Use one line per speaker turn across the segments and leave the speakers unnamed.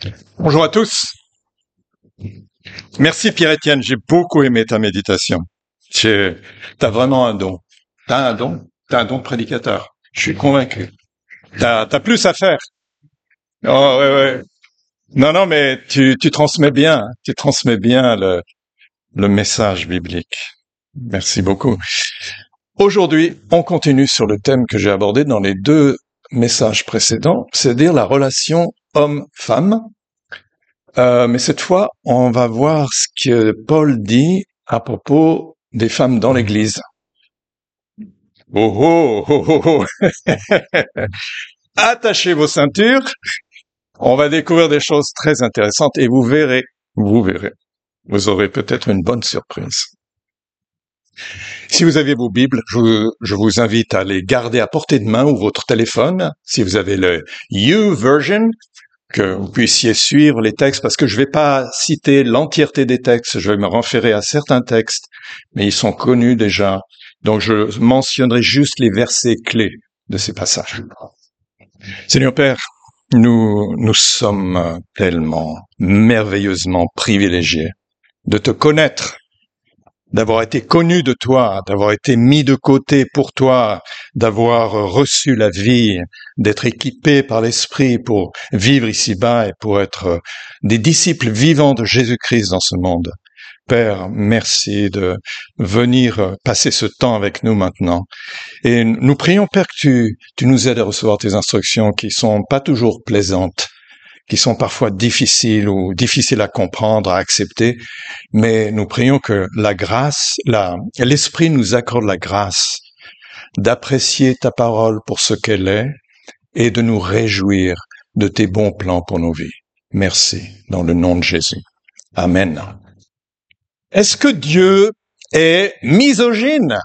Bonjour à tous. Merci Pierre-Étienne, j'ai beaucoup aimé ta méditation. T'as vraiment un don. T'as un don. T'as un don de prédicateur. Je suis convaincu. T'as plus à faire. Oh, ouais, ouais. Non, non, mais tu transmets bien. Tu transmets bien le message biblique. Merci beaucoup. Aujourd'hui, on continue sur le thème que j'ai abordé dans les deux messages précédents, c'est-à-dire la relation homme-femme. Mais cette fois, on va voir ce que Paul dit à propos des femmes dans l'Église. Oh, oh, oh, oh, oh. Attachez vos ceintures. On va découvrir des choses très intéressantes et vous verrez. Vous aurez peut-être une bonne surprise. Si vous avez vos Bibles, je vous invite à les garder à portée de main ou votre téléphone. Si vous avez le YouVersion, que vous puissiez suivre les textes, parce que je ne vais pas citer l'entièreté des textes, je vais me référer à certains textes, mais ils sont connus déjà. Donc je mentionnerai juste les versets clés de ces passages. Seigneur Père, nous sommes tellement merveilleusement privilégiés de te connaître, d'avoir été connus de toi, d'avoir été mis de côté pour toi, d'avoir reçu la vie, d'être équipés par l'Esprit pour vivre ici-bas et pour être des disciples vivants de Jésus-Christ dans ce monde. Père, merci de venir passer ce temps avec nous maintenant. Et nous prions, Père, que tu nous aides à recevoir tes instructions qui sont pas toujours plaisantes, qui sont parfois difficiles ou difficiles à comprendre, à accepter, mais nous prions que la grâce, l'Esprit nous accorde la grâce d'apprécier ta parole pour ce qu'elle est et de nous réjouir de tes bons plans pour nos vies. Merci, dans le nom de Jésus. Amen. Est-ce que Dieu est misogyne?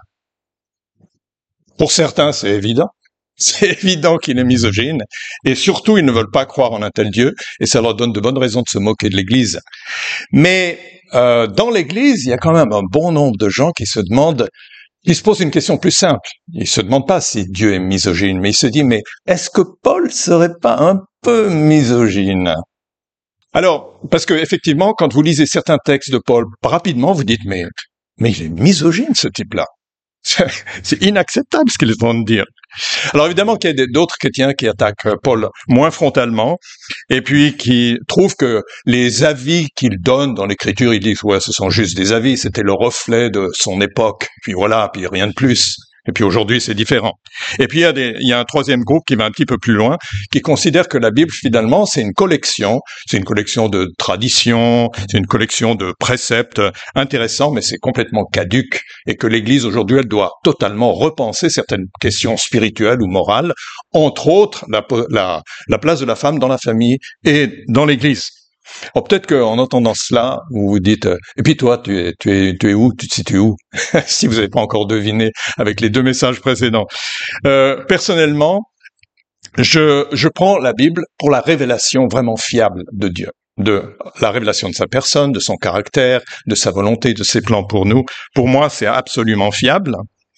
Pour certains, c'est évident. C'est évident qu'il est misogyne, et surtout, ils ne veulent pas croire en un tel Dieu, et ça leur donne de bonnes raisons de se moquer de l'Église. Mais dans l'Église, il y a quand même un bon nombre de gens qui se posent une question plus simple. Ils se demandent pas si Dieu est misogyne, mais ils se disent, mais est-ce que Paul serait pas un peu misogyne? Alors, parce que effectivement, quand vous lisez certains textes de Paul rapidement, vous dites, mais il est misogyne, ce type-là. C'est inacceptable ce qu'il est en train de dire. Alors évidemment qu'il y a d'autres chrétiens qui attaquent Paul moins frontalement et puis qui trouvent que les avis qu'il donne dans l'Écriture, ils disent ouais, ce sont juste des avis, c'était le reflet de son époque, puis voilà, puis rien de plus. Et puis aujourd'hui, c'est différent. Et puis il y a un troisième groupe qui va un petit peu plus loin, qui considère que la Bible finalement c'est une collection de traditions, c'est une collection de préceptes intéressants, mais c'est complètement caduque et que l'Église aujourd'hui elle doit totalement repenser certaines questions spirituelles ou morales, entre autres la place de la femme dans la famille et dans l'Église. Oh, peut-être qu'en entendant cela, vous vous dites et puis toi, tu es où? Tu te situes où? Si vous n'avez pas encore deviné avec les deux messages précédents. Personnellement, je prends la Bible pour la révélation vraiment fiable de Dieu, de la révélation de sa personne, de son caractère, de sa volonté, de ses plans pour nous. Pour moi, c'est absolument fiable.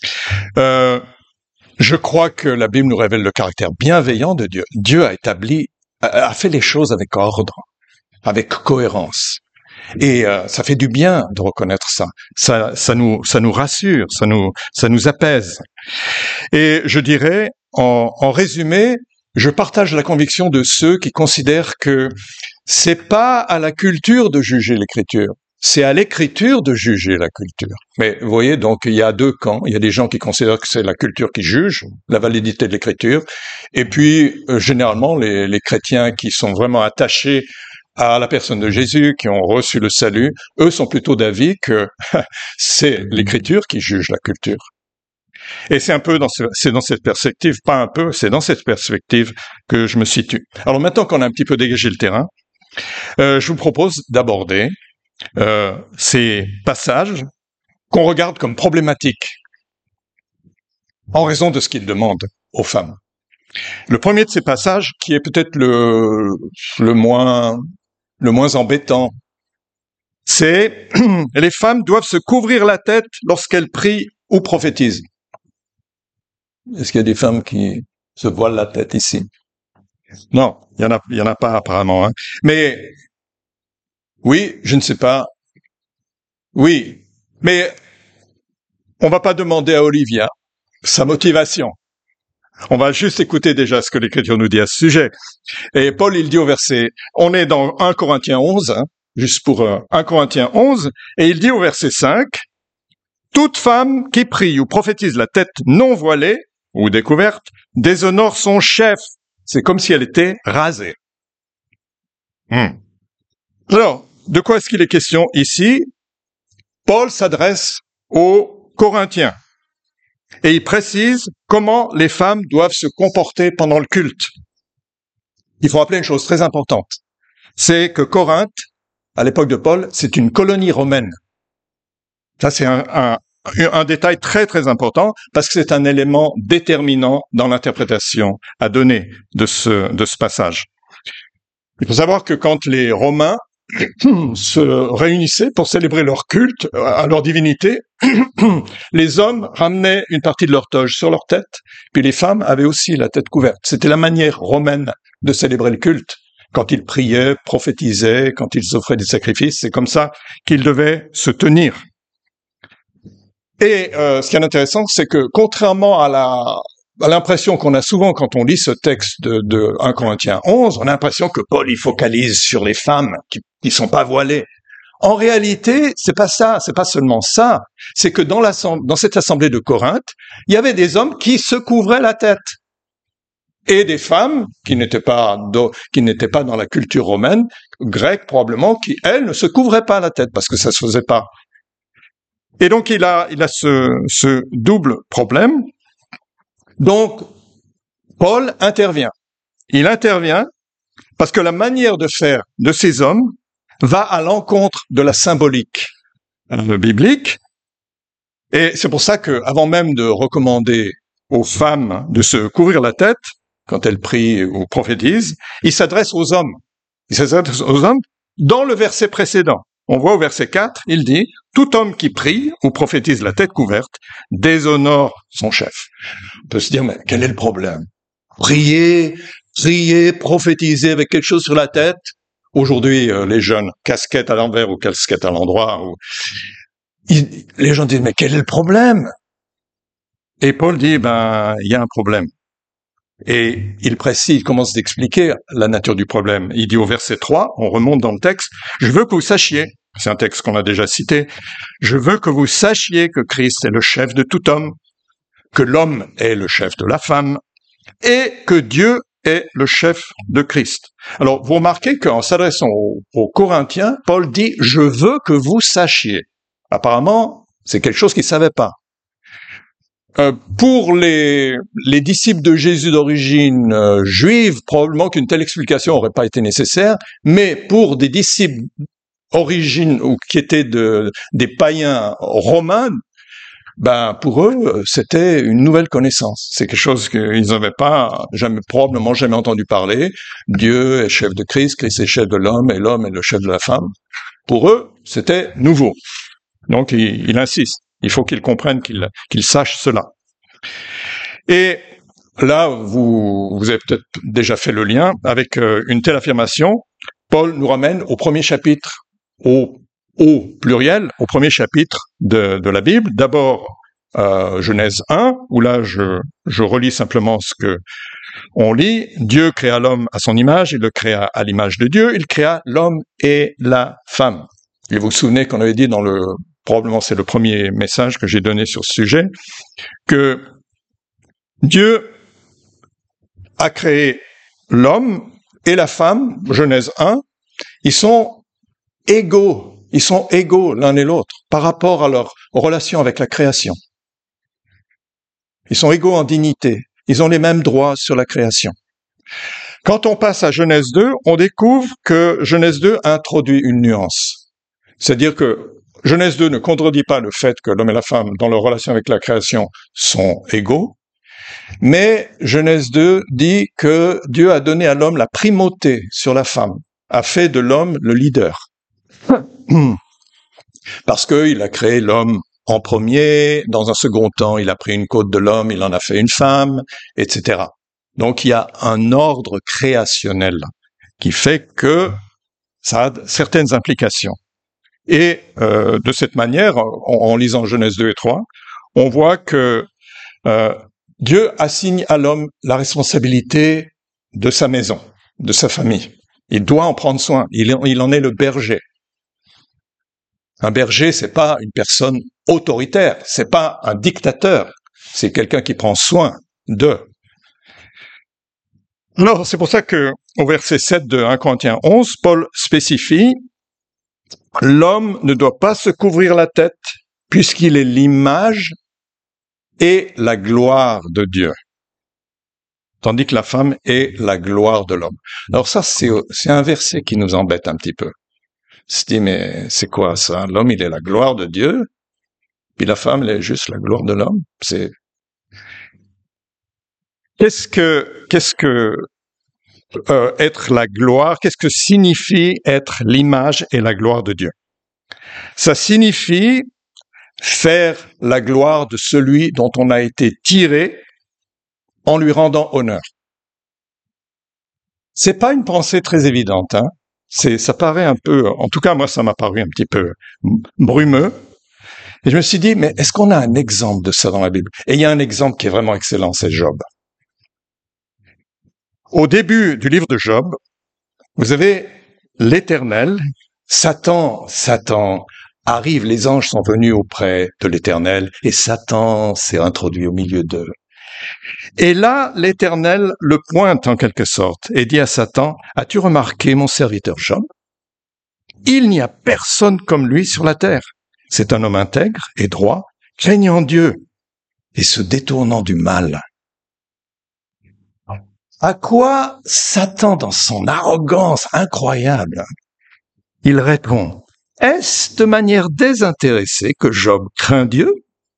Je crois que la Bible nous révèle le caractère bienveillant de Dieu. Dieu a fait les choses avec ordre, avec cohérence. Et ça fait du bien de reconnaître ça. Ça nous rassure, ça nous apaise. Et je dirais, en résumé, je partage la conviction de ceux qui considèrent que c'est pas à la culture de juger l'Écriture, c'est à l'Écriture de juger la culture. Mais vous voyez, donc il y a deux camps. Il y a des gens qui considèrent que c'est la culture qui juge la validité de l'Écriture, et puis généralement les chrétiens qui sont vraiment attachés à la personne de Jésus, qui ont reçu le salut, eux sont plutôt d'avis que c'est l'Écriture qui juge la culture. Et c'est dans cette perspective, pas un peu, c'est dans cette perspective que je me situe. Alors maintenant qu'on a un petit peu dégagé le terrain, je vous propose d'aborder ces passages qu'on regarde comme problématiques en raison de ce qu'ils demandent aux femmes. Le premier de ces passages, qui est peut-être le moins embêtant, c'est « Les femmes doivent se couvrir la tête lorsqu'elles prient ou prophétisent ». Est-ce qu'il y a des femmes qui se voilent la tête ici? Non, il y en a pas apparemment. Hein. Mais oui, je ne sais pas. Oui, mais on va pas demander à Olivia sa motivation. On va juste écouter déjà ce que l'Écriture nous dit à ce sujet. Et Paul, il dit au verset, on est dans 1 Corinthiens 11, hein, juste pour 1 Corinthiens 11, et il dit au verset 5, toute femme qui prie ou prophétise la tête non voilée ou découverte déshonore son chef. C'est comme si elle était rasée. Alors, de quoi est-ce qu'il est question ici? Paul s'adresse aux Corinthiens et il précise comment les femmes doivent se comporter pendant le culte. Il faut rappeler une chose très importante, c'est que Corinthe, à l'époque de Paul, c'est une colonie romaine. Ça, c'est un détail très très important parce que c'est un élément déterminant dans l'interprétation à donner de ce passage. Il faut savoir que quand les Romains se réunissaient pour célébrer leur culte à leur divinité, les hommes ramenaient une partie de leur toge sur leur tête, puis les femmes avaient aussi la tête couverte. C'était la manière romaine de célébrer le culte. Quand ils priaient, prophétisaient, quand ils offraient des sacrifices, c'est comme ça qu'ils devaient se tenir. Et ce qui est intéressant, c'est que contrairement à l'impression qu'on a souvent quand on lit ce texte de 1 Corinthiens 11, on a l'impression que Paul il focalise sur les femmes qui sont pas voilées. En réalité, c'est pas ça, c'est pas seulement ça. C'est que dans cette assemblée de Corinthe, il y avait des hommes qui se couvraient la tête et des femmes qui n'étaient pas dans la culture romaine, grecque probablement, qui elles ne se couvraient pas la tête parce que ça se faisait pas. Et donc il a ce double problème. Donc Paul intervient. Il intervient parce que la manière de faire de ces hommes va à l'encontre de la symbolique biblique. Et c'est pour ça que, avant même de recommander aux femmes de se couvrir la tête quand elles prient ou prophétisent, il s'adresse aux hommes. Il s'adresse aux hommes dans le verset précédent. On voit au verset 4, il dit « Tout homme qui prie ou prophétise la tête couverte déshonore son chef. » On peut se dire « Mais quel est le problème? Prier, prophétiser avec quelque chose sur la tête ?» Aujourd'hui, les jeunes, casquette à l'envers ou casquette à l'endroit, les gens disent « Mais quel est le problème ?» Et Paul dit « il y a un problème. » Et il précise, il commence d'expliquer la nature du problème. Il dit au verset 3, on remonte dans le texte, « Je veux que vous sachiez, c'est un texte qu'on a déjà cité, je veux que vous sachiez que Christ est le chef de tout homme, que l'homme est le chef de la femme, et que Dieu est le chef de Christ. » Alors, vous remarquez qu'en s'adressant aux Corinthiens, Paul dit « Je veux que vous sachiez ». Apparemment, c'est quelque chose qu'ils ne savaient pas. Pour les disciples de Jésus d'origine juive, probablement qu'une telle explication n'aurait pas été nécessaire, mais pour des disciples d'origine ou qui étaient des païens romains, pour eux, c'était une nouvelle connaissance. C'est quelque chose qu'ils n'avaient pas probablement jamais entendu parler. Dieu est chef de Christ, Christ est chef de l'homme, et l'homme est le chef de la femme. Pour eux, c'était nouveau. Donc, il insiste. Il faut qu'ils comprennent, qu'ils sachent cela. Et là, vous avez peut-être déjà fait le lien avec une telle affirmation. Paul nous ramène au premier chapitre, au pluriel, au premier chapitre de la Bible. D'abord, Genèse 1, où là, je relis simplement ce que on lit. Dieu créa l'homme à son image, il le créa à l'image de Dieu, il créa l'homme et la femme. Et vous vous souvenez qu'on avait dit probablement c'est le premier message que j'ai donné sur ce sujet, que Dieu a créé l'homme et la femme, Genèse 1, ils sont égaux l'un et l'autre par rapport à leur relation avec la création. Ils sont égaux en dignité, ils ont les mêmes droits sur la création. Quand on passe à Genèse 2, on découvre que Genèse 2 introduit une nuance. C'est-à-dire que Genèse 2 ne contredit pas le fait que l'homme et la femme, dans leur relation avec la création, sont égaux, mais Genèse 2 dit que Dieu a donné à l'homme la primauté sur la femme, a fait de l'homme le leader. Parce qu'il a créé l'homme en premier, dans un second temps, il a pris une côte de l'homme, il en a fait une femme, etc. Donc il y a un ordre créationnel qui fait que ça a certaines implications. Et de cette manière, en lisant Genèse 2 et 3, on voit que Dieu assigne à l'homme la responsabilité de sa maison, de sa famille. Il doit en prendre soin. Il en est le berger. Un berger, c'est pas une personne autoritaire, c'est pas un dictateur, c'est quelqu'un qui prend soin d'eux. Alors, c'est pour ça que, au verset 7 de 1 Corinthiens 11, Paul spécifie « L'homme ne doit pas se couvrir la tête, puisqu'il est l'image et la gloire de Dieu. » Tandis que la femme est la gloire de l'homme. Alors ça, c'est un verset qui nous embête un petit peu. On se dit, mais c'est quoi ça? L'homme, il est la gloire de Dieu, puis la femme, elle est juste la gloire de l'homme. Qu'est-ce que être la gloire, qu'est-ce que signifie être l'image et la gloire de Dieu? Ça signifie faire la gloire de celui dont on a été tiré en lui rendant honneur. C'est pas une pensée très évidente, hein. Ça paraît un peu, en tout cas moi ça m'a paru un petit peu brumeux. Et je me suis dit, mais est-ce qu'on a un exemple de ça dans la Bible? Et il y a un exemple qui est vraiment excellent, c'est Job. Au début du livre de Job, vous avez l'Éternel, Satan arrive, les anges sont venus auprès de l'Éternel, et Satan s'est introduit au milieu d'eux. Et là, l'Éternel le pointe en quelque sorte, et dit à Satan, « As-tu remarqué mon serviteur Job? Il n'y a personne comme lui sur la terre. C'est un homme intègre et droit, craignant Dieu et se détournant du mal. » À quoi Satan, dans son arrogance incroyable, il répond, « Est-ce de manière désintéressée que Job craint Dieu?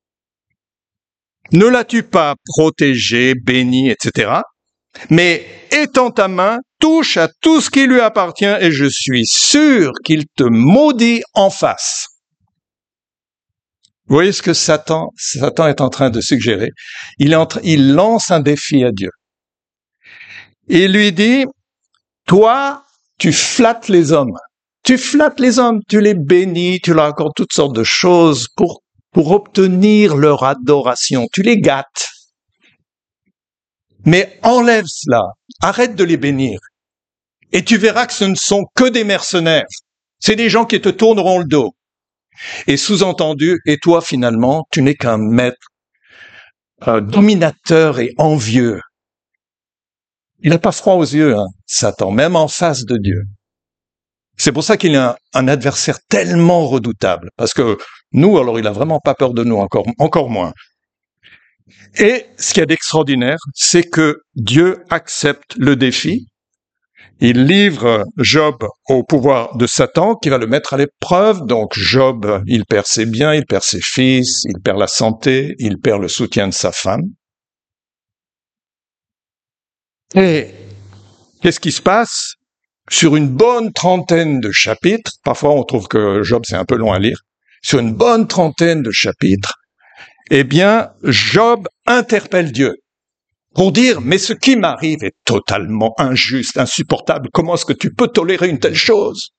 Ne l'as-tu pas protégé, béni, etc. Mais étends ta main, touche à tout ce qui lui appartient et je suis sûr qu'il te maudit en face. » Vous voyez ce que Satan est en train de suggérer? Il lance un défi à Dieu. Il lui dit, toi, tu flattes les hommes. Tu flattes les hommes, tu les bénis, tu leur accordes toutes sortes de choses pour obtenir leur adoration. Tu les gâtes. Mais enlève cela. Arrête de les bénir. Et tu verras que ce ne sont que des mercenaires. C'est des gens qui te tourneront le dos. Et sous-entendu, et toi finalement, tu n'es qu'un maître dominateur et envieux. Il n'a pas froid aux yeux, hein, Satan, même en face de Dieu. C'est pour ça qu'il est un adversaire tellement redoutable. Parce que nous, alors, il a vraiment pas peur de nous, encore moins. Et ce qu'il y a d'extraordinaire, c'est que Dieu accepte le défi. Il livre Job au pouvoir de Satan, qui va le mettre à l'épreuve. Donc Job, il perd ses biens, il perd ses fils, il perd la santé, il perd le soutien de sa femme. Et qu'est-ce qui se passe? Sur une bonne trentaine de chapitres, parfois on trouve que Job c'est un peu long à lire, sur une bonne trentaine de chapitres, eh bien, Job interpelle Dieu pour dire, mais ce qui m'arrive est totalement injuste, insupportable, comment est-ce que tu peux tolérer une telle chose?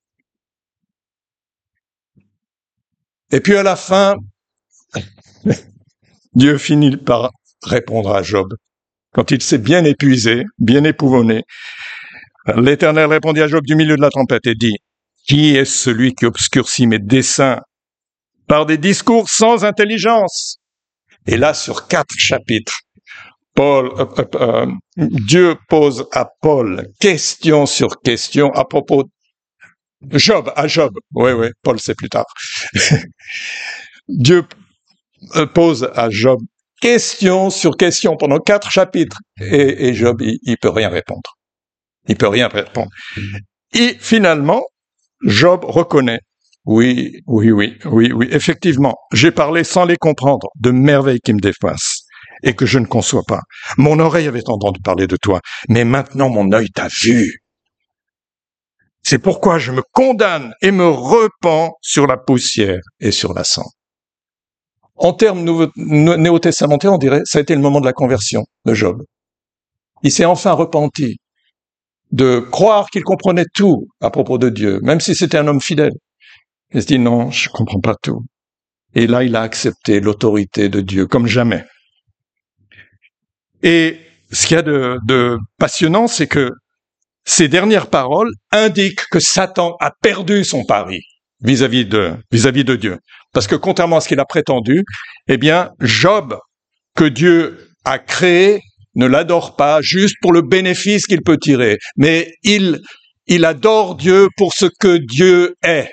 Et puis à la fin, Dieu finit par répondre à Job. Quand il s'est bien épuisé, bien épouvanné, l'Éternel répondit à Job du milieu de la tempête et dit, « Qui est celui qui obscurcit mes desseins par des discours sans intelligence ?» Et là, sur 4 chapitres, Dieu pose à Paul question sur question à propos de Job, à Job. Oui, Paul c'est plus tard. Dieu pose à Job question sur question pendant 4 chapitres et Job, il peut rien répondre. Il peut rien répondre. Et finalement, Job reconnaît, oui, effectivement, j'ai parlé sans les comprendre, de merveilles qui me dépassent et que je ne conçois pas. Mon oreille avait entendu parler de toi, mais maintenant mon œil t'a vu. C'est pourquoi je me condamne et me repens sur la poussière et sur la cendre. En termes néo-testamentaires, on dirait, ça a été le moment de la conversion de Job. Il s'est enfin repenti de croire qu'il comprenait tout à propos de Dieu, même si c'était un homme fidèle. Il se dit non, je comprends pas tout. Et là, il a accepté l'autorité de Dieu comme jamais. Et ce qu'il y a de passionnant, c'est que ces dernières paroles indiquent que Satan a perdu son pari vis-à-vis de Dieu. Parce que contrairement à ce qu'il a prétendu, eh bien, Job, que Dieu a créé, ne l'adore pas juste pour le bénéfice qu'il peut tirer, mais il adore Dieu pour ce que Dieu est.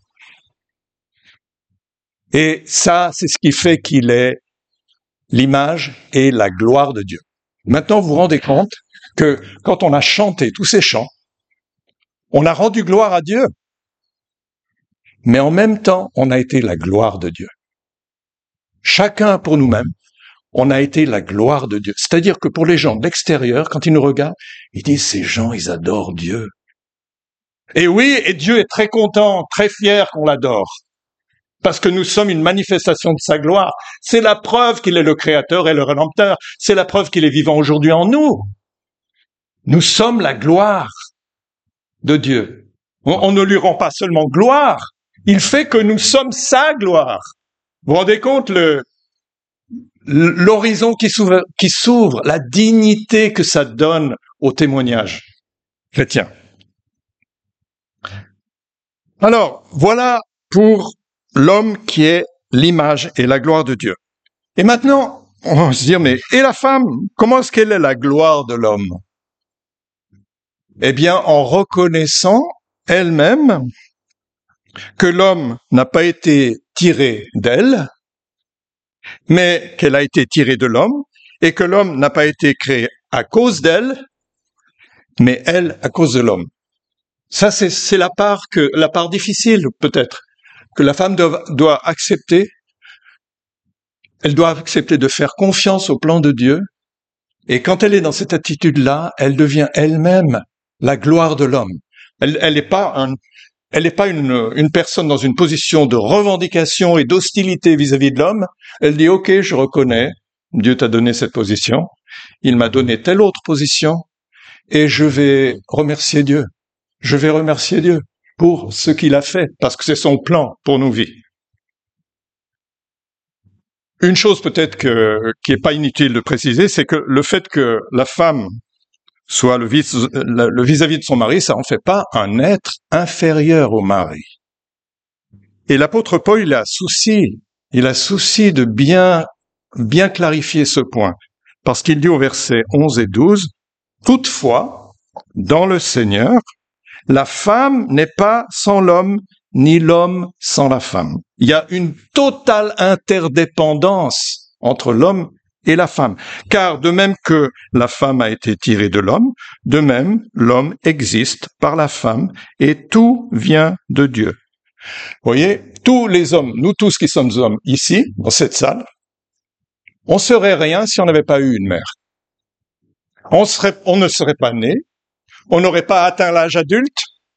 Et ça, c'est ce qui fait qu'il est l'image et la gloire de Dieu. Maintenant, vous vous rendez compte que quand on a chanté tous ces chants, on a rendu gloire à Dieu, mais en même temps, on a été la gloire de Dieu. Chacun pour nous-mêmes, on a été la gloire de Dieu. C'est-à-dire que pour les gens de l'extérieur, quand ils nous regardent, ils disent, ces gens, ils adorent Dieu. Et oui, et Dieu est très content, très fier qu'on l'adore. Parce que nous sommes une manifestation de sa gloire. C'est la preuve qu'il est le Créateur et le Rédempteur. C'est la preuve qu'il est vivant aujourd'hui en nous. Nous sommes la gloire de Dieu. On ne lui rend pas seulement gloire, il fait que nous sommes sa gloire. Vous vous rendez compte l'horizon qui s'ouvre, la dignité que ça donne au témoignage chrétien. Alors, voilà pour l'homme qui est l'image et la gloire de Dieu. Et maintenant, on va se dire, mais et la femme, comment est-ce qu'elle est la gloire de l'homme? Eh bien, en reconnaissant elle-même que l'homme n'a pas été tiré d'elle, mais qu'elle a été tirée de l'homme, et que l'homme n'a pas été créé à cause d'elle, mais elle à cause de l'homme. Ça, c'est la part difficile, peut-être, que la femme doit accepter. Elle doit accepter de faire confiance au plan de Dieu. Et quand elle est dans cette attitude-là, elle devient elle-même la gloire de l'homme. Elle n'est pas une personne dans une position de revendication et d'hostilité vis-à-vis de l'homme. Elle dit, OK, je reconnais, Dieu t'a donné cette position, il m'a donné telle autre position, et je vais remercier Dieu. Je vais remercier Dieu pour ce qu'il a fait, parce que c'est son plan pour nos vies. Une chose peut-être qui est pas inutile de préciser, c'est que le fait que la femme soit le vis-à-vis de son mari, ça en fait pas un être inférieur au mari. Et l'apôtre Paul, il a souci de bien clarifier ce point, parce qu'il dit au verset 11 et 12, « Toutefois, dans le Seigneur, la femme n'est pas sans l'homme, ni l'homme sans la femme. » Il y a une totale interdépendance entre l'homme et la femme. Car de même que la femme a été tirée de l'homme, de même l'homme existe par la femme et tout vient de Dieu. Vous voyez, tous les hommes, nous tous qui sommes hommes ici, dans cette salle, on serait rien si on n'avait pas eu une mère. On ne serait pas né, on n'aurait pas atteint l'âge adulte,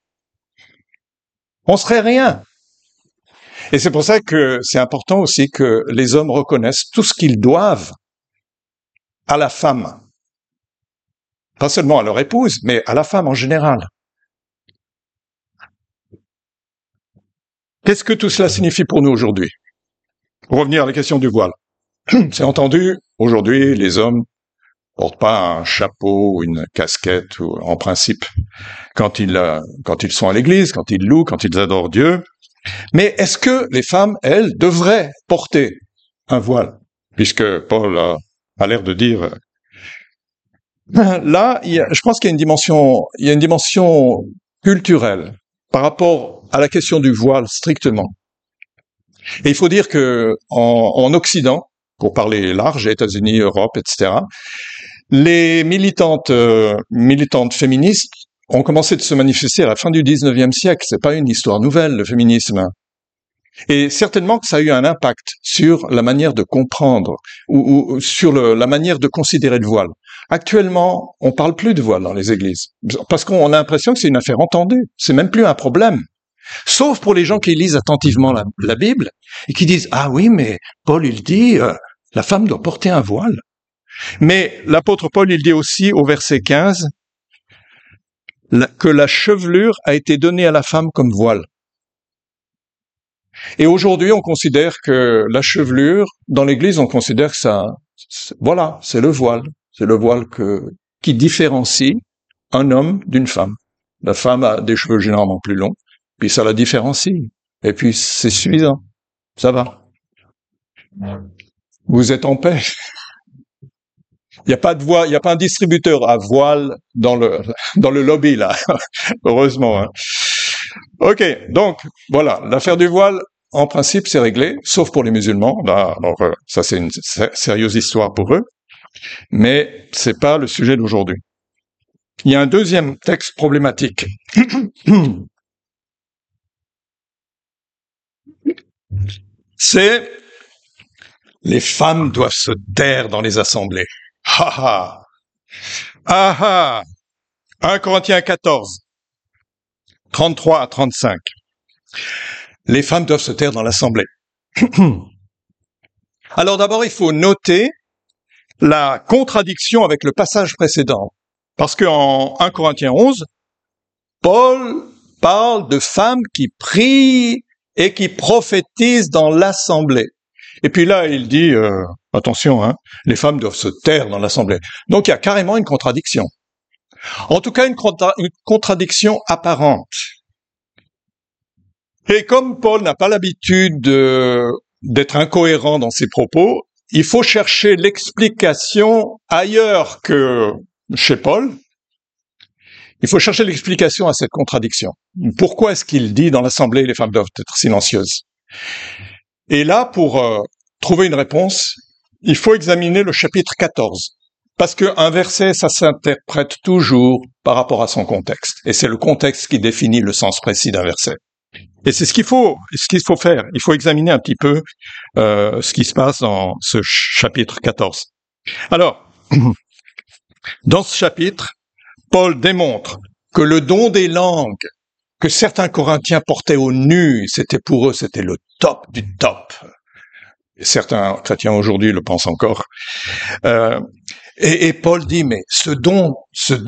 on serait rien. Et c'est pour ça que c'est important aussi que les hommes reconnaissent tout ce qu'ils doivent à la femme. Pas seulement à leur épouse, mais à la femme en général. Qu'est-ce que tout cela signifie pour nous aujourd'hui? Pour revenir à la question du voile. C'est entendu, aujourd'hui, les hommes portent pas un chapeau ou une casquette, ou, en principe, quand ils sont à l'église, quand ils louent, quand ils adorent Dieu. Mais est-ce que les femmes, elles, devraient porter un voile? Puisque Paul a l'air de dire... Là, je pense qu'il y a une dimension culturelle par rapport à la question du voile strictement. Et il faut dire que en Occident, pour parler large, États-Unis, Europe, etc., les militantes féministes ont commencé de se manifester à la fin du 19e siècle. C'est pas une histoire nouvelle, le féminisme. Et certainement que ça a eu un impact sur la manière de comprendre ou sur la manière de considérer le voile. Actuellement, on parle plus de voile dans les églises parce qu'on a l'impression que c'est une affaire entendue. C'est même plus un problème. Sauf pour les gens qui lisent attentivement la Bible et qui disent « Ah oui, mais Paul, il dit la femme doit porter un voile. » Mais l'apôtre Paul, il dit aussi au verset 15 que la chevelure a été donnée à la femme comme voile. Et aujourd'hui, on considère que la chevelure, dans l'Église, on considère que ça, voilà, c'est le voile. C'est le voile qui différencie un homme d'une femme. La femme a des cheveux généralement plus longs, puis ça la différencie. Et puis c'est suffisant. Ça va. Vous êtes en paix. Il n'y a pas de voile, il n'y a pas un distributeur à voile dans le lobby, là. Heureusement, hein. Ok. Donc, voilà. L'affaire du voile, en principe, c'est réglé, sauf pour les musulmans. Là, alors, ça, c'est une sérieuse histoire pour eux. Mais c'est pas le sujet d'aujourd'hui. Il y a un deuxième texte problématique. C'est les femmes doivent se taire dans les assemblées. Ha ha. Ah ah. 1 Corinthiens 14, 33 à 35. Les femmes doivent se taire dans l'assemblée. Alors d'abord, il faut noter la contradiction avec le passage précédent. Parce qu'en 1 Corinthiens 11, Paul parle de femmes qui prient et qui prophétisent dans l'assemblée. Et puis là, il dit, attention, hein, les femmes doivent se taire dans l'assemblée. Donc il y a carrément une contradiction. En tout cas, une contradiction apparente. Et comme Paul n'a pas l'habitude d'être incohérent dans ses propos, il faut chercher l'explication ailleurs que chez Paul. Il faut chercher l'explication à cette contradiction. Pourquoi est-ce qu'il dit dans l'assemblée les femmes doivent être silencieuses? Et là, pour trouver une réponse, il faut examiner le chapitre 14. Parce qu'un verset, ça s'interprète toujours par rapport à son contexte. Et c'est le contexte qui définit le sens précis d'un verset. Et c'est ce qu'il faut faire. Il faut examiner un petit peu ce qui se passe dans ce chapitre 14. Alors, dans ce chapitre, Paul démontre que le don des langues que certains Corinthiens portaient au nu, pour eux, c'était le top du top. Et certains chrétiens aujourd'hui le pensent encore. Et Paul dit, mais ce don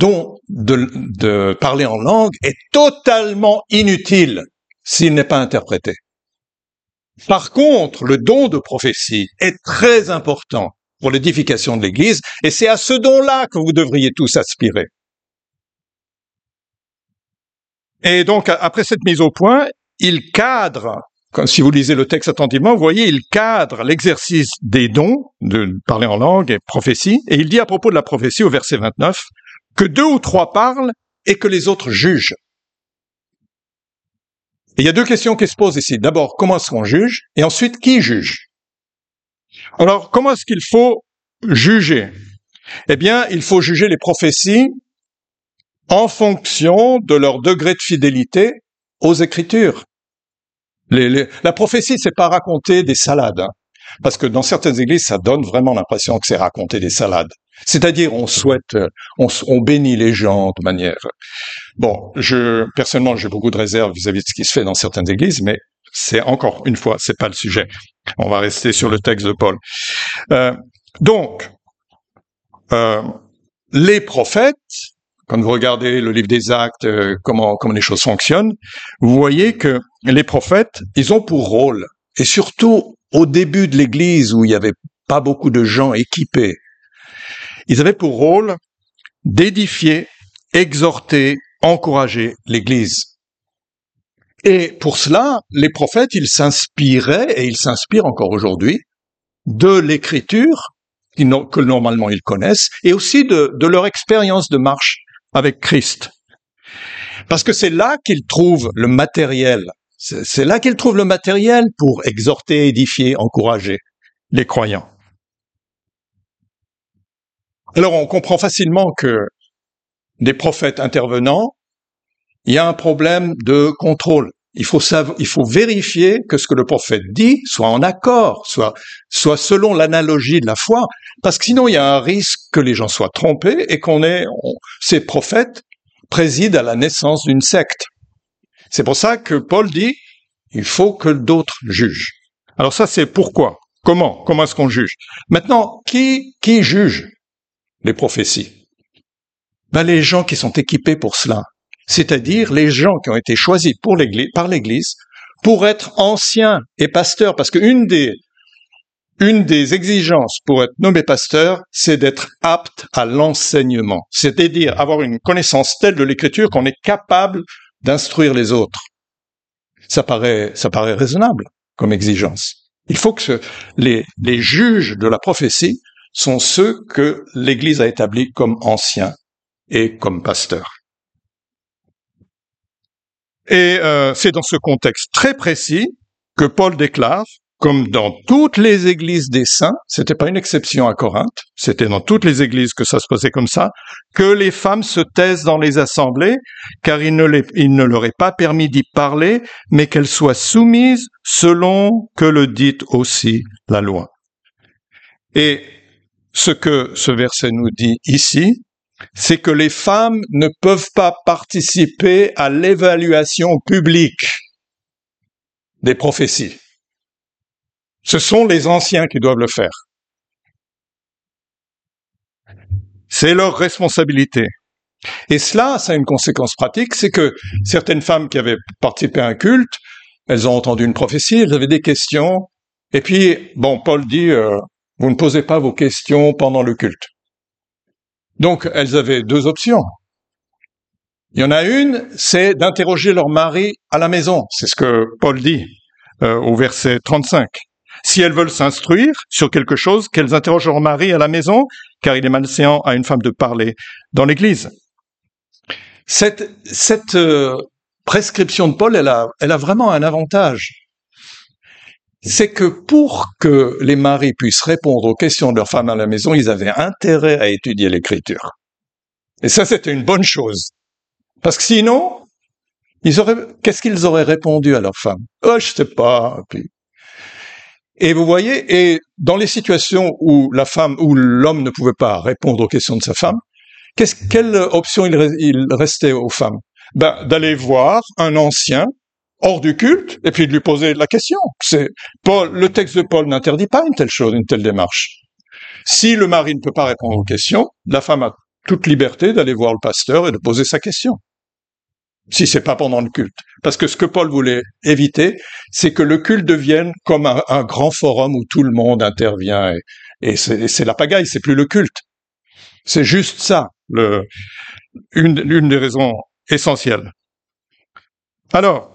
de parler en langue est totalement inutile s'il n'est pas interprété. Par contre, le don de prophétie est très important pour l'édification de l'Église, et c'est à ce don-là que vous devriez tous aspirer. Et donc, après cette mise au point, il cadre, comme si vous lisez le texte attentivement, vous voyez, il cadre l'exercice des dons, de parler en langue et prophétie, et il dit à propos de la prophétie au verset 29, que 2 ou 3 parlent et que les autres jugent. Et il y a 2 questions qui se posent ici. D'abord, comment est-ce qu'on juge? Et ensuite, qui juge? Alors, comment est-ce qu'il faut juger? Eh bien, il faut juger les prophéties en fonction de leur degré de fidélité aux Écritures. La prophétie, c'est pas raconter des salades, hein, parce que dans certaines églises, ça donne vraiment l'impression que c'est raconter des salades. C'est-à-dire, on bénit les gens de manière... Bon, personnellement, j'ai beaucoup de réserves vis-à-vis de ce qui se fait dans certaines églises, mais c'est encore une fois, c'est pas le sujet. On va rester sur le texte de Paul. Donc, les prophètes, quand vous regardez le livre des Actes, comment les choses fonctionnent, vous voyez que les prophètes, ils ont pour rôle, et surtout au début de l'Église où il n'y avait pas beaucoup de gens équipés, ils avaient pour rôle d'édifier, exhorter, encourager l'Église. Et pour cela, les prophètes, ils s'inspiraient, et ils s'inspirent encore aujourd'hui, de l'Écriture, que normalement ils connaissent, et aussi de leur expérience de marche avec Christ. Parce que c'est là qu'ils trouvent le matériel. C'est là qu'ils trouvent le matériel pour exhorter, édifier, encourager les croyants. Alors on comprend facilement que des prophètes intervenants, il y a un problème de contrôle. Il faut vérifier que ce que le prophète dit soit en accord, soit selon l'analogie de la foi, parce que sinon il y a un risque que les gens soient trompés et ces prophètes président à la naissance d'une secte. C'est pour ça que Paul dit, il faut que d'autres jugent. Alors ça c'est pourquoi. Comment est-ce qu'on juge? Maintenant, qui juge? les prophéties? Ben, les gens qui sont équipés pour cela, c'est-à-dire les gens qui ont été choisis par l'Église pour être anciens et pasteurs, parce qu'une des exigences pour être nommé pasteur, c'est d'être apte à l'enseignement, c'est-à-dire avoir une connaissance telle de l'Écriture qu'on est capable d'instruire les autres. Ça paraît raisonnable comme exigence. Il faut que les juges de la prophétie sont ceux que l'Église a établis comme anciens et comme pasteurs. Et c'est dans ce contexte très précis que Paul déclare, comme dans toutes les églises des saints, c'était pas une exception à Corinthe, c'était dans toutes les églises que ça se passait comme ça, que les femmes se taisent dans les assemblées, car il ne leur est pas permis d'y parler, mais qu'elles soient soumises selon que le dit aussi la loi. Et ce que ce verset nous dit ici, c'est que les femmes ne peuvent pas participer à l'évaluation publique des prophéties. Ce sont les anciens qui doivent le faire. C'est leur responsabilité. Et cela, ça a une conséquence pratique, c'est que certaines femmes qui avaient participé à un culte, elles ont entendu une prophétie, elles avaient des questions, et puis, Paul dit, vous ne posez pas vos questions pendant le culte. Donc, elles avaient deux options. Il y en a une, c'est d'interroger leur mari à la maison. C'est ce que Paul dit au verset 35. Si elles veulent s'instruire sur quelque chose, qu'elles interrogent leur mari à la maison, car il est malséant à une femme de parler dans l'Église. Cette prescription de Paul, elle a vraiment un avantage. C'est que pour que les maris puissent répondre aux questions de leurs femmes à la maison, ils avaient intérêt à étudier l'Écriture. Et ça, c'était une bonne chose. Parce que sinon, qu'est-ce qu'ils auraient répondu à leurs femmes? Oh, je sais pas. Et vous voyez, et dans les situations où l'homme ne pouvait pas répondre aux questions de sa femme, quelle option il restait aux femmes? D'aller voir un ancien hors du culte et puis de lui poser la question. Le texte de Paul n'interdit pas une telle chose, une telle démarche. Si le mari ne peut pas répondre aux questions, la femme a toute liberté d'aller voir le pasteur et de poser sa question. Si c'est pas pendant le culte. Parce que ce que Paul voulait éviter, c'est que le culte devienne comme un grand forum où tout le monde intervient et c'est la pagaille, c'est plus le culte. C'est juste ça, une des raisons essentielles. Alors,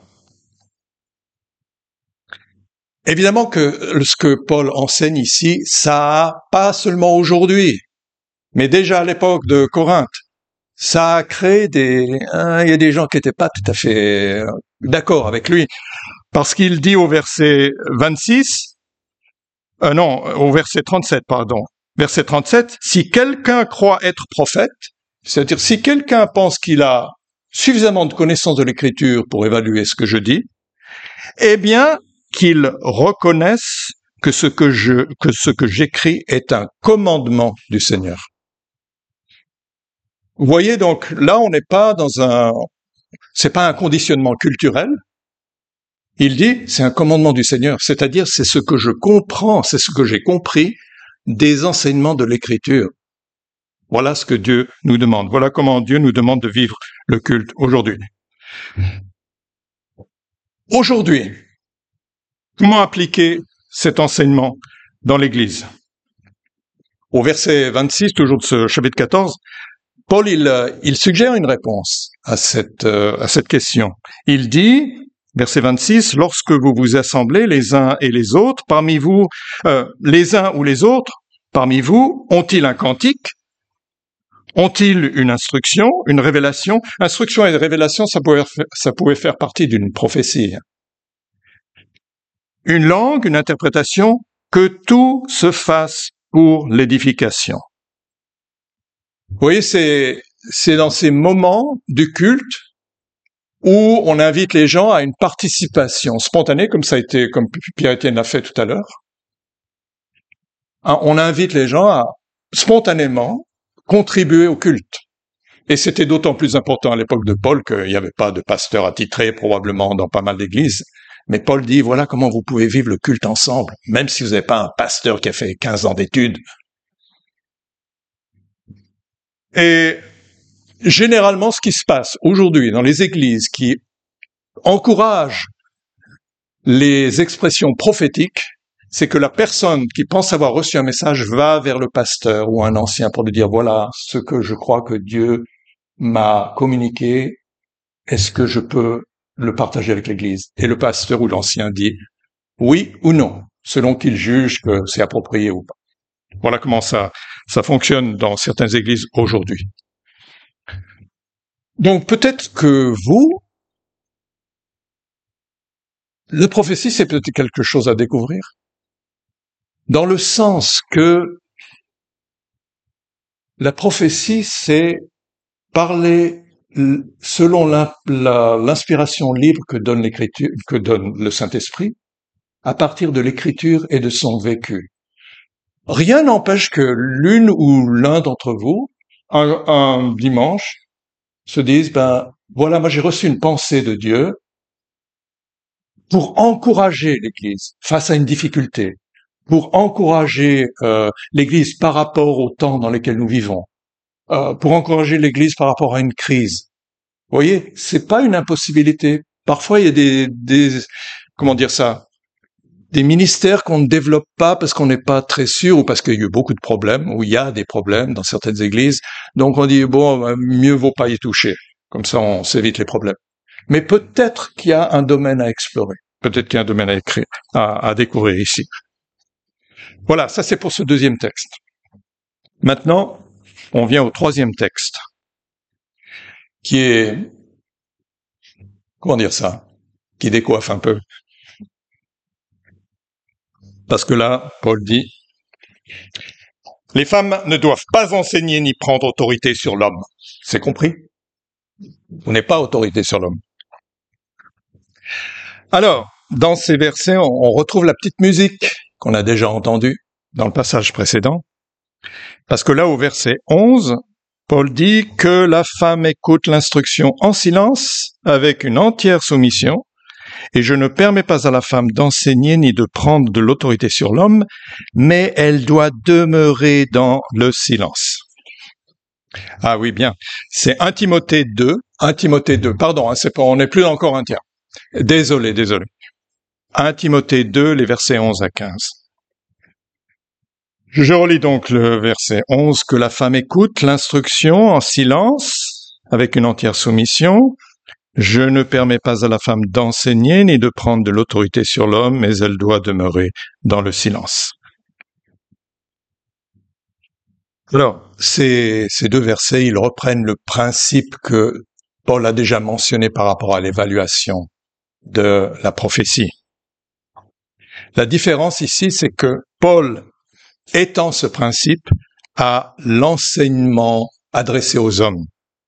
évidemment que ce que Paul enseigne ici, ça pas seulement aujourd'hui, mais déjà à l'époque de Corinthe. Ça a créé il y a des gens qui n'étaient pas tout à fait d'accord avec lui. Parce qu'il dit au verset 26, au verset 37, pardon. Verset 37, si quelqu'un croit être prophète, c'est-à-dire si quelqu'un pense qu'il a suffisamment de connaissance de l'Écriture pour évaluer ce que je dis, eh bien, qu'il reconnaisse que ce que j'écris est un commandement du Seigneur. Vous voyez, donc, là, on n'est pas c'est pas un conditionnement culturel. Il dit, c'est un commandement du Seigneur. C'est-à-dire, c'est ce que je comprends, c'est ce que j'ai compris des enseignements de l'Écriture. Voilà ce que Dieu nous demande. Voilà comment Dieu nous demande de vivre le culte aujourd'hui. Aujourd'hui, comment appliquer cet enseignement dans l'Église? Au verset 26, toujours de ce chapitre 14, Paul, il suggère une réponse à cette question. Il dit, verset 26, lorsque vous vous assemblez les uns et les autres, parmi vous, les uns ou les autres, parmi vous, ont-ils un cantique? Ont-ils une instruction, une révélation? Instruction et révélation, ça pouvait faire partie d'une prophétie. Une langue, une interprétation, que tout se fasse pour l'édification. Vous voyez, c'est dans ces moments du culte où on invite les gens à une participation spontanée, comme Pierre-Étienne l'a fait tout à l'heure. On invite les gens à spontanément contribuer au culte. Et c'était d'autant plus important à l'époque de Paul qu'il n'y avait pas de pasteur attitré, probablement dans pas mal d'églises. Mais Paul dit, voilà comment vous pouvez vivre le culte ensemble, même si vous n'avez pas un pasteur qui a fait 15 ans d'études. Et généralement, ce qui se passe aujourd'hui dans les églises qui encouragent les expressions prophétiques, c'est que la personne qui pense avoir reçu un message va vers le pasteur ou un ancien pour lui dire, voilà ce que je crois que Dieu m'a communiqué, est-ce que je peux le partager avec l'Église? Et le pasteur ou l'ancien dit oui ou non, selon qu'il juge que c'est approprié ou pas. Voilà comment ça fonctionne dans certaines églises aujourd'hui. Donc peut-être que vous, la prophétie, c'est peut-être quelque chose à découvrir, dans le sens que la prophétie, c'est parler selon l'inspiration libre que donne l'Écriture, que donne le Saint-Esprit, à partir de l'Écriture et de son vécu. Rien n'empêche que l'une ou l'un d'entre vous, un dimanche, se dise, voilà, moi j'ai reçu une pensée de Dieu pour encourager l'Église face à une difficulté, pour encourager l'Église par rapport au temps dans lequel nous vivons, pour encourager l'Église par rapport à une crise. Vous voyez, c'est pas une impossibilité. Parfois, il y a comment dire ça, des ministères qu'on ne développe pas parce qu'on n'est pas très sûr ou parce qu'il y a eu beaucoup de problèmes, ou il y a des problèmes dans certaines églises. Donc on dit, bon, mieux vaut pas y toucher. Comme ça, on s'évite les problèmes. Mais peut-être qu'il y a un domaine à explorer. Peut-être qu'il y a un domaine à découvrir ici. Voilà, ça c'est pour ce deuxième texte. Maintenant, on vient au troisième texte, qui est, comment dire ça, qui décoiffe un peu. Parce que là, Paul dit, les femmes ne doivent pas enseigner ni prendre autorité sur l'homme. C'est compris? Vous n'êtes pas autorité sur l'homme. Alors, dans ces versets, on retrouve la petite musique qu'on a déjà entendue dans le passage précédent. Parce que là, au verset 11, Paul dit que la femme écoute l'instruction en silence, avec une entière soumission, et je ne permets pas à la femme d'enseigner ni de prendre de l'autorité sur l'homme, mais elle doit demeurer dans le silence. Ah oui, bien. C'est 1 Timothée 2, pardon, on n'est plus dans Corinthiens. Désolé. 1 Timothée 2, les versets 11 à 15. Je relis donc le verset 11, que la femme écoute l'instruction en silence, avec une entière soumission. Je ne permets pas à la femme d'enseigner ni de prendre de l'autorité sur l'homme, mais elle doit demeurer dans le silence. Alors, ces deux versets, ils reprennent le principe que Paul a déjà mentionné par rapport à l'évaluation de la prophétie. La différence ici, c'est que Paul étend ce principe à l'enseignement adressé aux hommes.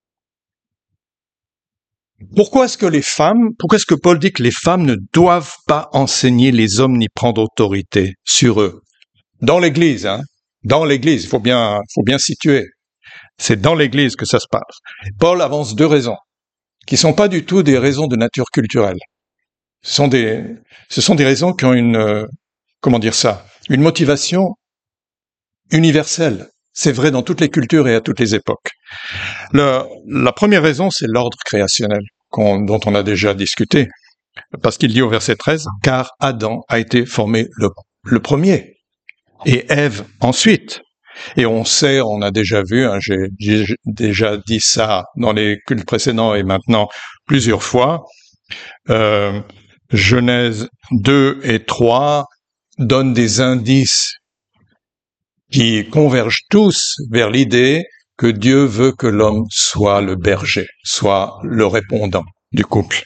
Pourquoi est-ce que Paul dit que les femmes ne doivent pas enseigner les hommes ni prendre autorité sur eux? Dans l'Église, dans l'Église, il faut bien situer. C'est dans l'Église que ça se passe. Paul avance deux raisons, qui sont pas du tout des raisons de nature culturelle. Ce sont des raisons qui ont une motivation universelle. C'est vrai dans toutes les cultures et à toutes les époques. La première raison, c'est l'ordre créationnel, dont on a déjà discuté. Parce qu'il dit au verset 13, « Car Adam a été formé le premier, et Ève ensuite. » Et on sait, on a déjà vu, j'ai déjà dit ça dans les cultes précédents et maintenant plusieurs fois, Genèse 2 et 3 donnent des indices qui convergent tous vers l'idée que Dieu veut que l'homme soit le berger, soit le répondant du couple.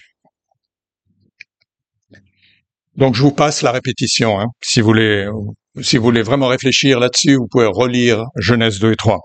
Donc je vous passe la répétition, si vous voulez vraiment réfléchir là-dessus, vous pouvez relire Genèse 2 et 3.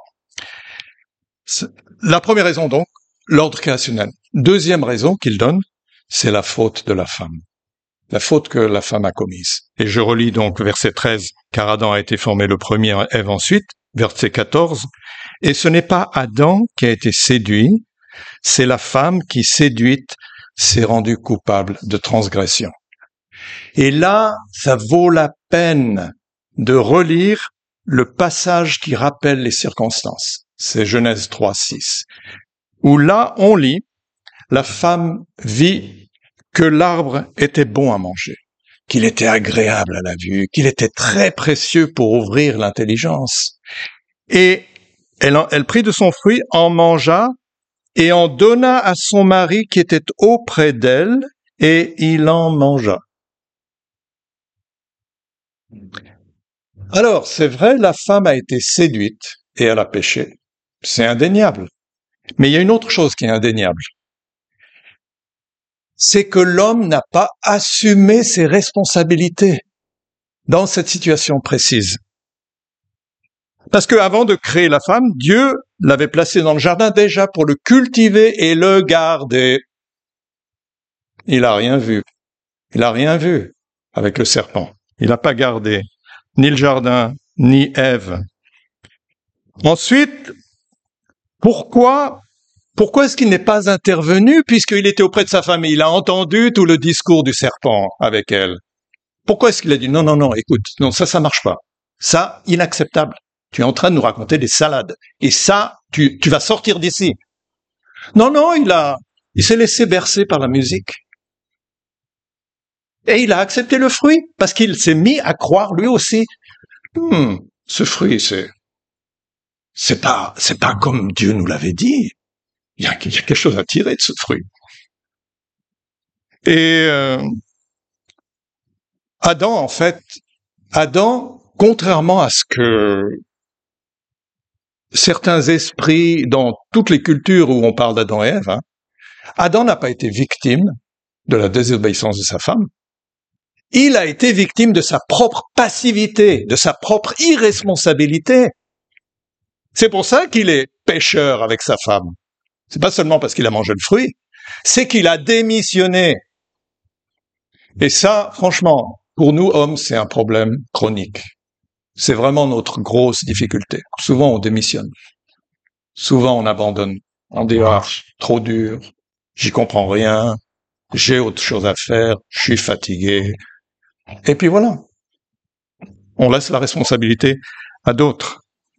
La première raison donc, l'ordre créationnel. Deuxième raison qu'il donne, c'est la faute de la femme. La faute que la femme a commise. Et je relis donc verset 13, car Adam a été formé le premier, Ève ensuite, verset 14, et ce n'est pas Adam qui a été séduit, c'est la femme qui, séduite, s'est rendue coupable de transgression. Et là, ça vaut la peine de relire le passage qui rappelle les circonstances. c'est Genèse 3:6, où là, on lit, la femme vit que l'arbre était bon à manger, qu'il était agréable à la vue, qu'il était très précieux pour ouvrir l'intelligence. Et elle prit de son fruit, en mangea, et en donna à son mari qui était auprès d'elle, et il en mangea. Alors, c'est vrai, la femme a été séduite et elle a péché. C'est indéniable. Mais il y a une autre chose qui est indéniable. C'est que l'homme n'a pas assumé ses responsabilités dans cette situation précise. Parce que avant de créer la femme, Dieu l'avait placée dans le jardin déjà pour le cultiver et le garder. Il a rien vu. Il a rien vu avec le serpent. Il n'a pas gardé ni le jardin, ni Ève. Ensuite, pourquoi est-ce qu'il n'est pas intervenu puisqu'il était auprès de sa famille? Il a entendu tout le discours du serpent avec elle. Pourquoi est-ce qu'il a dit non, écoute, non, ça marche pas. Ça, inacceptable. Tu es en train de nous raconter des salades. Et ça, tu vas sortir d'ici. Non, il s'est laissé bercer par la musique. Et il a accepté le fruit parce qu'il s'est mis à croire lui aussi. Ce fruit, c'est pas comme Dieu nous l'avait dit. Il y a quelque chose à tirer de ce fruit. Et Adam, contrairement à ce que certains esprits dans toutes les cultures où on parle d'Adam et Ève, Adam n'a pas été victime de la désobéissance de sa femme. Il a été victime de sa propre passivité, de sa propre irresponsabilité. C'est pour ça qu'il est pécheur avec sa femme. C'est pas seulement parce qu'il a mangé le fruit, c'est qu'il a démissionné. Et ça, franchement, pour nous hommes, c'est un problème chronique. C'est vraiment notre grosse difficulté. Souvent, on démissionne. Souvent, on abandonne. On dit, trop dur, j'y comprends rien, j'ai autre chose à faire, je suis fatigué. Et puis voilà. On laisse la responsabilité à d'autres.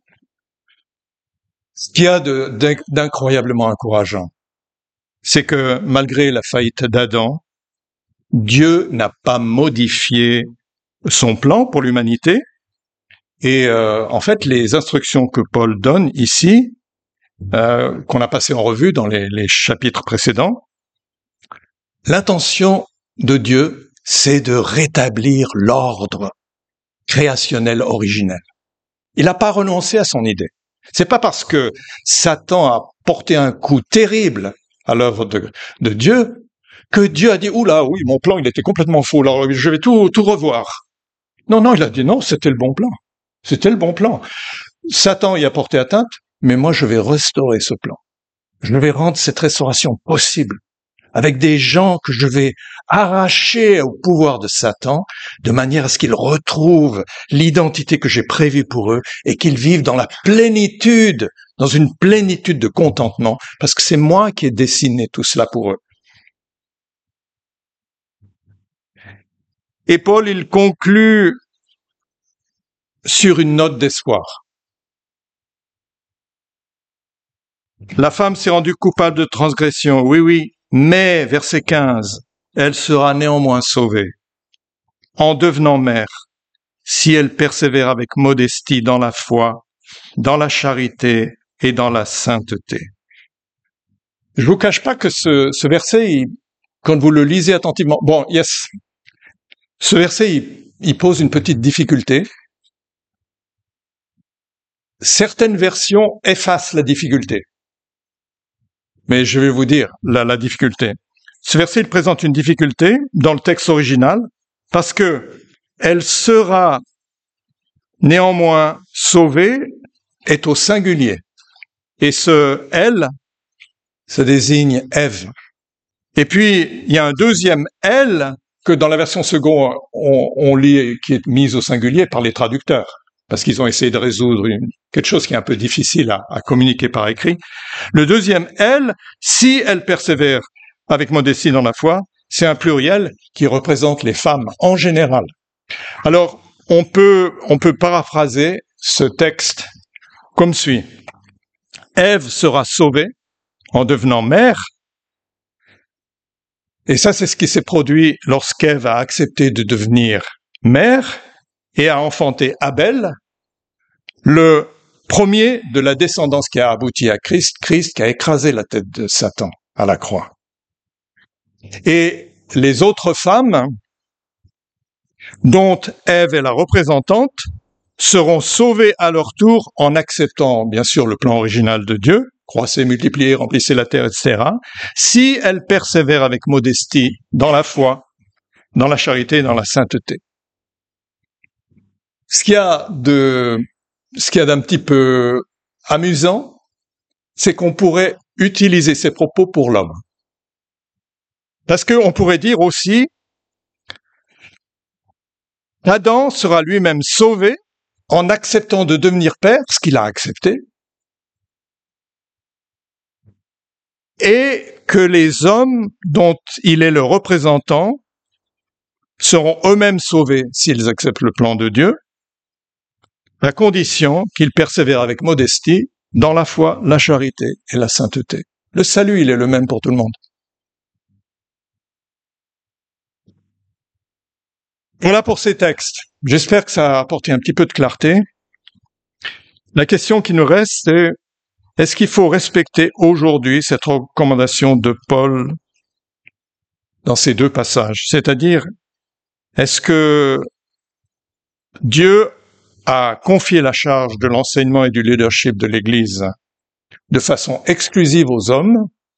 Ce qu'il y a d'incroyablement encourageant, c'est que malgré la faillite d'Adam, Dieu n'a pas modifié son plan pour l'humanité. Et en fait, les instructions que Paul donne ici, qu'on a passé en revue dans les chapitres précédents, l'intention de Dieu, c'est de rétablir l'ordre créationnel originel. Il n'a pas renoncé à son idée. C'est pas parce que Satan a porté un coup terrible à l'œuvre de Dieu que Dieu a dit « Oula, oui, mon plan, il était complètement faux, alors je vais tout revoir ». Non, il a dit « Non, c'était le bon plan. C'était le bon plan. Satan y a porté atteinte, mais moi, je vais restaurer ce plan. Je vais rendre cette restauration possible avec des gens que je vais arracher au pouvoir de Satan, de manière à ce qu'ils retrouvent l'identité que j'ai prévue pour eux et qu'ils vivent dans la plénitude, dans une plénitude de contentement, parce que c'est moi qui ai dessiné tout cela pour eux. Et Paul, il conclut sur une note d'espoir. La femme s'est rendue coupable de transgression, oui, mais, verset 15, elle sera néanmoins sauvée, en devenant mère, si elle persévère avec modestie dans la foi, dans la charité et dans la sainteté. Je vous cache pas que ce verset, quand vous le lisez attentivement, ce verset, il pose une petite difficulté. Certaines versions effacent la difficulté. Mais je vais vous dire la difficulté. Ce verset, il présente une difficulté dans le texte original parce que elle sera néanmoins sauvée est au singulier. Et ce « elle » ça désigne Ève. Et puis, il y a un deuxième « elle » que dans la version seconde, on lit, qui est mise au singulier par les traducteurs, parce qu'ils ont essayé de résoudre quelque chose qui est un peu difficile à communiquer par écrit. Le deuxième « elle », si elle persévère avec modestie dans la foi, c'est un pluriel qui représente les femmes en général. Alors, on peut paraphraser ce texte comme suit. Ève sera sauvée en devenant mère. Et ça, c'est ce qui s'est produit lorsqu'Ève a accepté de devenir mère et a enfanté Abel, le premier de la descendance qui a abouti à Christ, Christ qui a écrasé la tête de Satan à la croix. Et les autres femmes, dont Ève est la représentante, seront sauvées à leur tour en acceptant, bien sûr, le plan original de Dieu, croissez, multipliez, remplissez la terre, etc., si elles persévèrent avec modestie dans la foi, dans la charité et dans la sainteté. Ce qu'il y a d'un petit peu amusant, c'est qu'on pourrait utiliser ces propos pour l'homme. Parce qu'on pourrait dire aussi, Adam sera lui-même sauvé en acceptant de devenir père, ce qu'il a accepté, et que les hommes dont il est le représentant seront eux-mêmes sauvés s'ils acceptent le plan de Dieu, à condition qu'ils persévèrent avec modestie dans la foi, la charité et la sainteté. Le salut, il est le même pour tout le monde. Voilà pour ces textes. J'espère que ça a apporté un petit peu de clarté. La question qui nous reste, c'est est-ce qu'il faut respecter aujourd'hui cette recommandation de Paul dans ces deux passages? C'est-à-dire, est-ce que Dieu a confié la charge de l'enseignement et du leadership de l'Église de façon exclusive aux hommes?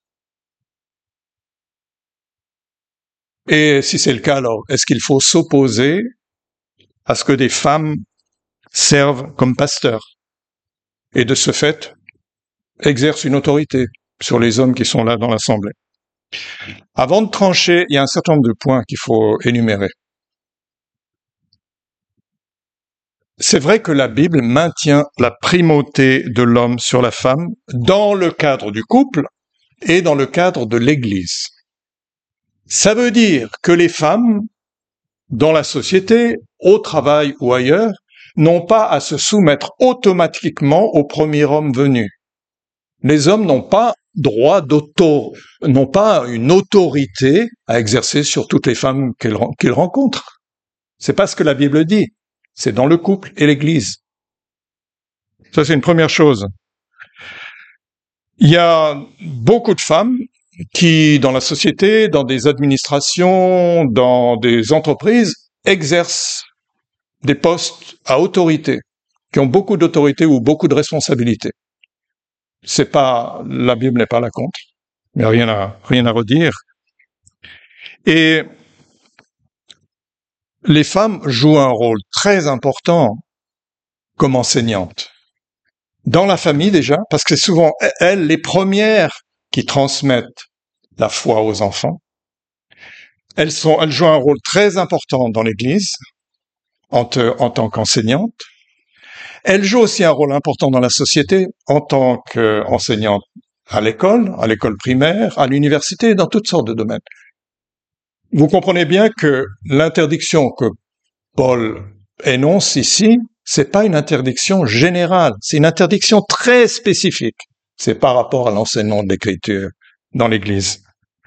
Et si c'est le cas, alors, est-ce qu'il faut s'opposer à ce que des femmes servent comme pasteurs et de ce fait exercent une autorité sur les hommes qui sont là dans l'Assemblée? Avant de trancher, il y a un certain nombre de points qu'il faut énumérer. C'est vrai que la Bible maintient la primauté de l'homme sur la femme dans le cadre du couple et dans le cadre de l'Église. Ça veut dire que les femmes, dans la société, au travail ou ailleurs, n'ont pas à se soumettre automatiquement au premier homme venu. Les hommes n'ont pas droit n'ont pas une autorité à exercer sur toutes les femmes qu'ils rencontrent. C'est pas ce que la Bible dit. C'est dans le couple et l'Église. Ça, c'est une première chose. Il y a beaucoup de femmes qui, dans la société, dans des administrations, dans des entreprises, exercent des postes à autorité, qui ont beaucoup d'autorité ou beaucoup de responsabilités. La Bible n'est pas là contre. Il n'y a rien à redire. Et les femmes jouent un rôle très important comme enseignantes. Dans la famille déjà, parce que c'est souvent elles les premières qui transmettent la foi aux enfants. Elles jouent un rôle très important dans l'Église en tant qu'enseignantes. Elles jouent aussi un rôle important dans la société en tant qu'enseignantes à l'école primaire, à l'université, dans toutes sortes de domaines. Vous comprenez bien que l'interdiction que Paul énonce ici, c'est pas une interdiction générale, c'est une interdiction très spécifique. C'est par rapport à l'enseignement de l'Écriture dans l'Église.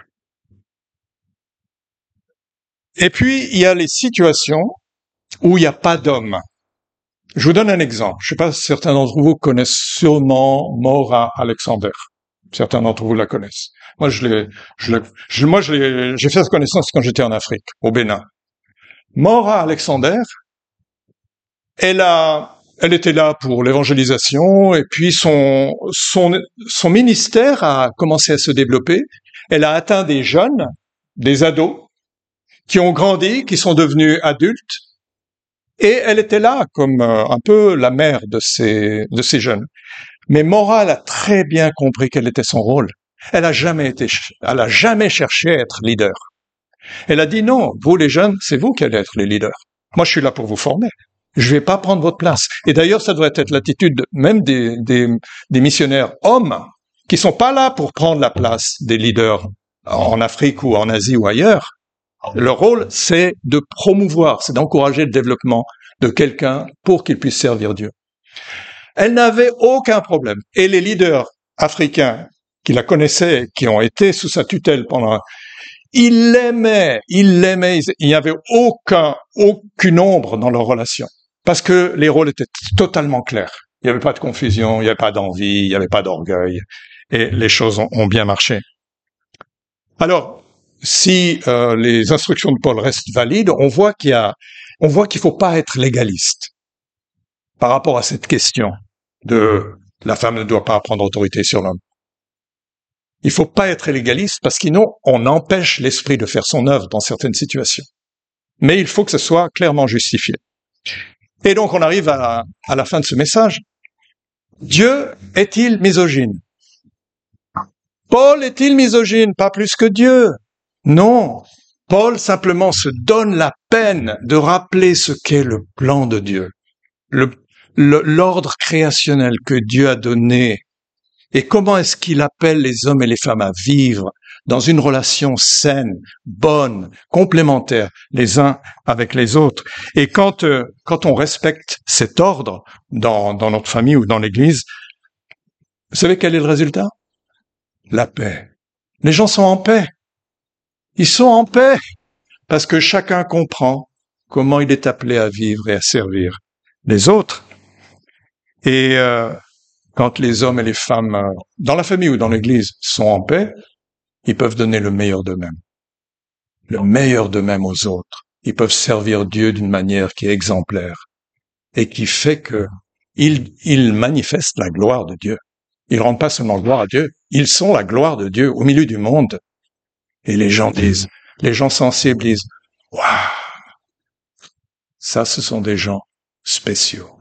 Et puis, il y a les situations où il n'y a pas d'homme. Je vous donne un exemple. Je ne sais pas si certains d'entre vous connaissent sûrement Maura Alexander. Certains d'entre vous la connaissent. Moi, j'ai fait sa connaissance quand j'étais en Afrique, au Bénin. Maura Alexander, elle était là pour l'évangélisation, et puis son ministère a commencé à se développer. Elle a atteint des jeunes, des ados, qui ont grandi, qui sont devenus adultes, et elle était là comme un peu la mère de ces jeunes. Mais Maura a très bien compris quel était son rôle. Elle a jamais cherché à être leader. Elle a dit non, vous les jeunes, c'est vous qui allez être les leaders. Moi, je suis là pour vous former. Je vais pas prendre votre place. Et d'ailleurs, ça devrait être l'attitude même des missionnaires hommes qui sont pas là pour prendre la place des leaders en Afrique ou en Asie ou ailleurs. Leur rôle, c'est de promouvoir, c'est d'encourager le développement de quelqu'un pour qu'il puisse servir Dieu. Elle n'avait aucun problème. Et les leaders africains qui la connaissaient, qui ont été sous sa tutelle pendant... Ils l'aimaient, il n'y avait aucune ombre dans leur relation. Parce que les rôles étaient totalement clairs. Il n'y avait pas de confusion, il n'y avait pas d'envie, il n'y avait pas d'orgueil. Et les choses ont bien marché. Alors, si les instructions de Paul restent valides, on voit qu'il faut pas être légaliste par rapport à cette question de la femme ne doit pas prendre autorité sur l'homme. Il faut pas être légaliste parce que sinon on empêche l'esprit de faire son œuvre dans certaines situations. Mais il faut que ce soit clairement justifié. Et donc on arrive à la fin de ce message. Dieu est-il misogyne? Paul est-il misogyne? Pas plus que Dieu. Non. Paul simplement se donne la peine de rappeler ce qu'est le plan de Dieu. L'ordre créationnel que Dieu a donné et comment est-ce qu'il appelle les hommes et les femmes à vivre dans une relation saine, bonne, complémentaire les uns avec les autres. Et quand on respecte cet ordre dans notre famille ou dans l'Église, vous savez quel est le résultat? La paix. Les gens sont en paix. Ils sont en paix parce que chacun comprend comment il est appelé à vivre et à servir les autres. Et quand les hommes et les femmes, dans la famille ou dans l'Église, sont en paix, ils peuvent donner le meilleur d'eux-mêmes. Le meilleur d'eux-mêmes aux autres. Ils peuvent servir Dieu d'une manière qui est exemplaire et qui fait que ils manifestent la gloire de Dieu. Ils rendent pas seulement gloire à Dieu, ils sont la gloire de Dieu au milieu du monde. Et les gens sensibles disent, waouh, ça ce sont des gens spéciaux.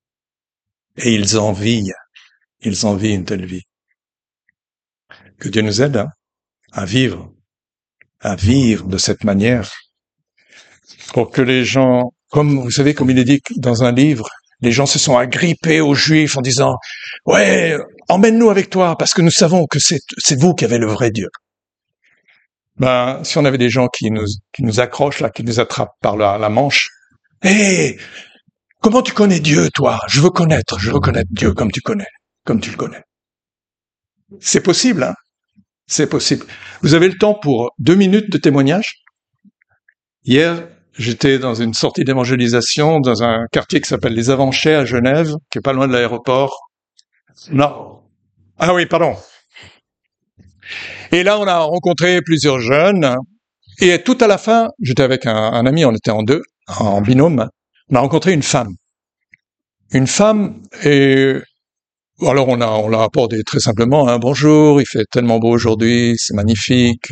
Et ils envient une telle vie. Que Dieu nous aide à vivre de cette manière, pour que les gens, comme vous savez, comme il est dit dans un livre, les gens se sont agrippés aux Juifs en disant « Ouais, emmène-nous avec toi, parce que nous savons que c'est vous qui avez le vrai Dieu. » Ben, si on avait des gens qui nous accrochent là, qui nous attrapent par la manche, « Hé, comment tu connais Dieu, toi? Je veux connaître Dieu comme tu le connais. » C'est possible, hein? C'est possible. Vous avez le temps pour 2 minutes de témoignage? Hier, j'étais dans une sortie d'évangélisation dans un quartier qui s'appelle les Avanchais à Genève, qui est pas loin de l'aéroport. Non. Ah oui, pardon. Et là, on a rencontré plusieurs jeunes. Et tout à la fin, j'étais avec un ami, on était en deux, en binôme. On a rencontré une femme. Une femme, et alors on l'a abordé très simplement, hein, bonjour, il fait tellement beau aujourd'hui, c'est magnifique.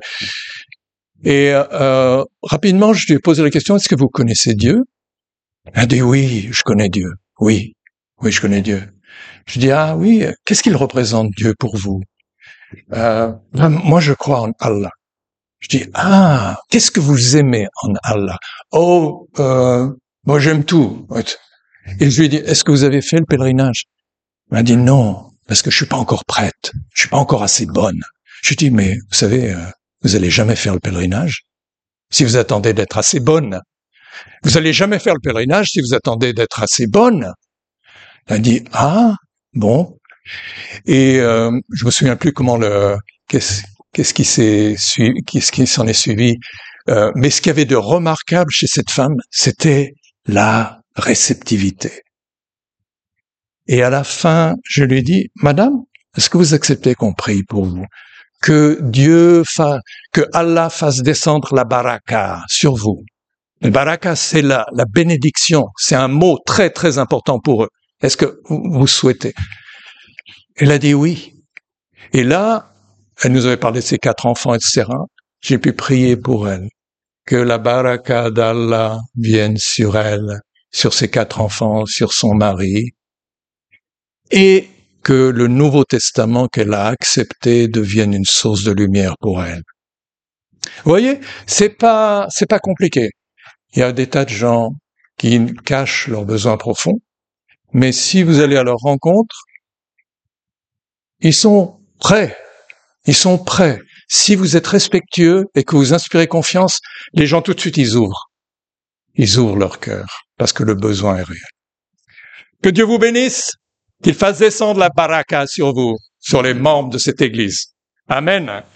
Et rapidement, je lui ai posé la question, est-ce que vous connaissez Dieu? Elle a dit oui, je connais Dieu. Oui, je connais Dieu. Je dis ah oui, qu'est-ce qu'il représente Dieu pour vous? Moi, je crois en Allah. Je dis ah, qu'est-ce que vous aimez en Allah? Oh, moi j'aime tout. Et je lui ai dit, est-ce que vous avez fait le pèlerinage? Elle m'a dit non, parce que je suis pas encore prête, je suis pas encore assez bonne. Je lui ai dit, mais vous savez, vous allez jamais faire le pèlerinage si vous attendez d'être assez bonne. Vous allez jamais faire le pèlerinage si vous attendez d'être assez bonne. Elle a dit, ah, bon. Et je me souviens plus comment qu'est-ce qui s'en est suivi. Mais ce qu'il y avait de remarquable chez cette femme, c'était la réceptivité. Et à la fin, je lui ai dit, Madame, est-ce que vous acceptez qu'on prie pour vous? Que Allah fasse descendre la baraka sur vous. La baraka, c'est la bénédiction. C'est un mot très, très important pour eux. Est-ce que vous souhaitez? Elle a dit oui. Et là, elle nous avait parlé de ses 4 enfants, etc. J'ai pu prier pour elle. Que la baraka d'Allah vienne sur elle, sur ses 4 enfants, sur son mari. Et que le Nouveau Testament qu'elle a accepté devienne une source de lumière pour elle. Vous voyez, c'est pas compliqué. Il y a des tas de gens qui cachent leurs besoins profonds, mais si vous allez à leur rencontre, ils sont prêts. Ils sont prêts. Si vous êtes respectueux et que vous inspirez confiance, les gens tout de suite ils ouvrent. Ils ouvrent leur cœur parce que le besoin est réel. Que Dieu vous bénisse. Qu'il fasse descendre la baraka sur vous. sur les membres de cette Église. Amen.